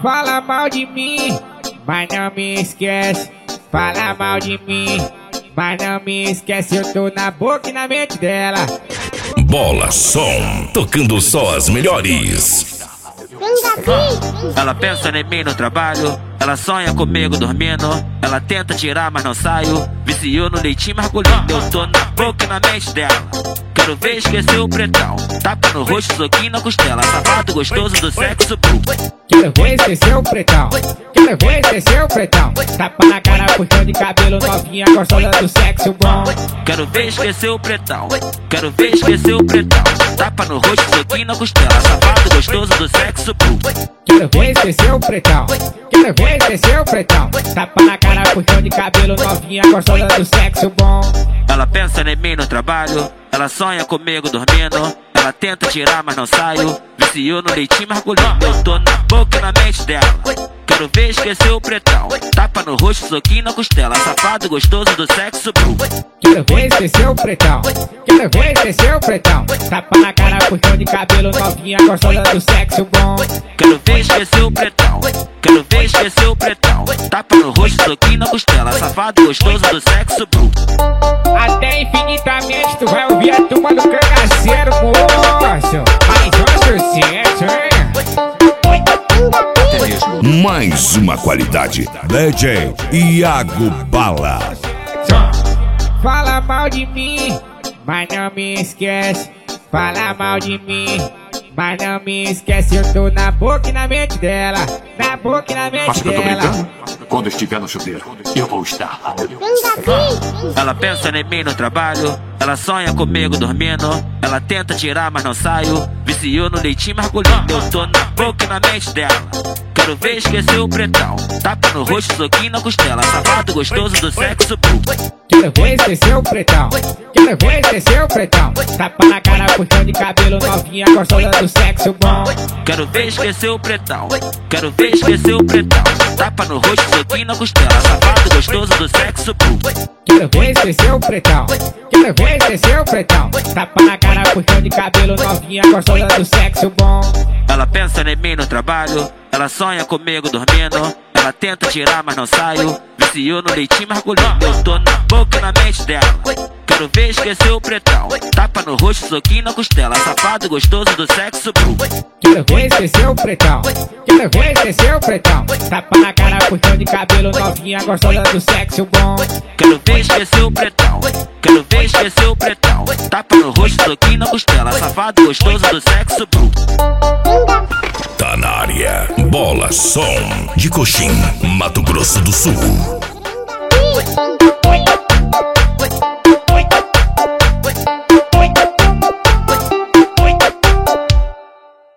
Fala mal de mim, mas não me esquece. Fala mal de mim, mas não me esquece. Eu tô na boca e na mente dela. Bola Som, tocando só as melhores. Ela pensa em mim no trabalho, ela sonha comigo dormindo. Ela tenta tirar, mas não saio. Viciou no leitinho mergulhando. Eu tô na boca e na mente dela. Quero ver esquecer o pretão. Tapa no rosto, soquinho na costela. Safado gostoso do sexo bru. Quero ver esquecer o pretão. Quero ver esquecer o pretão. Tapa na cara, puxão de cabelo, novinha gostosa do sexo bom. Quero ver esquecer o pretão. Quero ver esquecer o pretão. Tapa no rosto, soquinho na costela. Safado gostoso do sexo bru. Quero ver esquecer o pretão. Quero ver esquecer o pretão. Tapa na cara, puxão de cabelo, novinha gostosa do sexo bom. Ela pensa em mim no trabalho, ela sonha comigo dormindo. Ela tenta tirar, mas não saio. Viciou no leitinho mergulhando. Eu tô na boca e na mente dela. Quero ver esquecer o pretão. Tapa no rosto, soquinho na costela. Safado gostoso do sexo bru. Quero ver esquecer o pretão. Quero ver esquecer o pretão. Tapa na cara, puxão de cabelo, novinha gostosa do sexo bom. Quero ver esquecer o pretão. Quero ver esquecer o pretão. Tapa no rosto, soquinho na costela. Safado gostoso do sexo bru. Até infinitamente tu vai ouvir a turma do cangaceiro, moço. Mais um sucesso, hein? Mais uma qualidade. DJ Iago Bala. Fala mal de mim, mas não me esquece. Fala mal de mim, mas não me esquece. Eu tô na boca e na mente dela. Na boca e na mente Acha que eu tô dela. brincando? Quando eu estiver no chuveiro, eu vou estar. Ela pensa em mim no trabalho, ela sonha comigo dormindo. Ela tenta tirar, mas não saio. Viciou no leitinho mergulhando. Eu tô na boca e na mente dela. Quero ver esquecer o pretão. Tapa no rosto, soquinho na costela. Safado gostoso do sexo bru. Quero ver esquecer o pretão. Quero ver esquecer o pretão. Tapa na cara, puxão de cabelo, novinha gostosa do sexo bom. Quero ver esquecer o pretão. Quero ver esquecer o pretão. Tapa no rosto, soquinho na costela. Safado gostoso do sexo bru. Quero ver esquecer o pretão. Quero ver esquecer o pretão. Tapa na cara, puxão de cabelo, novinha gostosa do sexo bom. Ela pensa em mim no trabalho, ela sonha comigo dormindo. Ela tenta tirar, mas não saio. Viciou no leitinho mergulhando. Eu tô na boca e na mente dela. Quero ver esquecer o pretão. Tapa no rosto, soquinho na costela. Safado gostoso do sexo bru. Quero ver esquecer o pretão. Quero ver esquecer o pretão. Tapa na cara, puxão de cabelo, novinha gostosa do sexo bom. Quero ver esquecer o pretão. Quero ver esquecer o pretão. Tapa no rosto, soquinho na costela. Safado gostoso do sexo bru. Tá na área. Bola Som de Coxim, Mato Grosso do Sul.